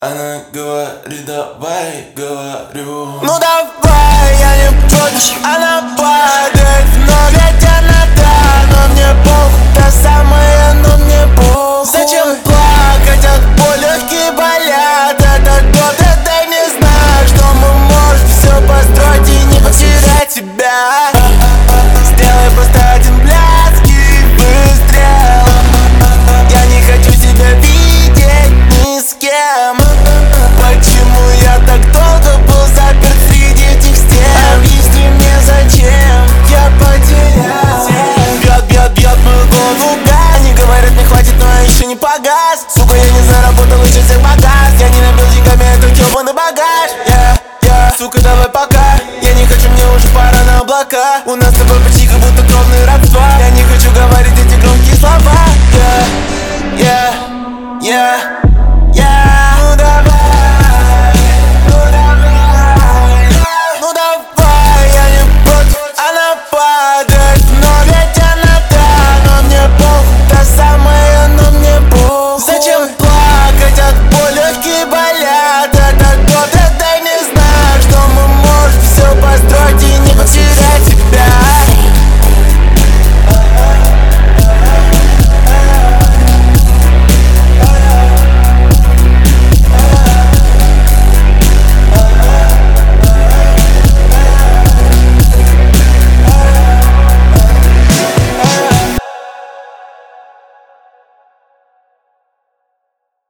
Она говорит, давай, говорю. Ну давай, я не против. Она падает в ноги темнота, но мне похуй. Та самая, но мне похуй. Зачем плакать от боли, хиба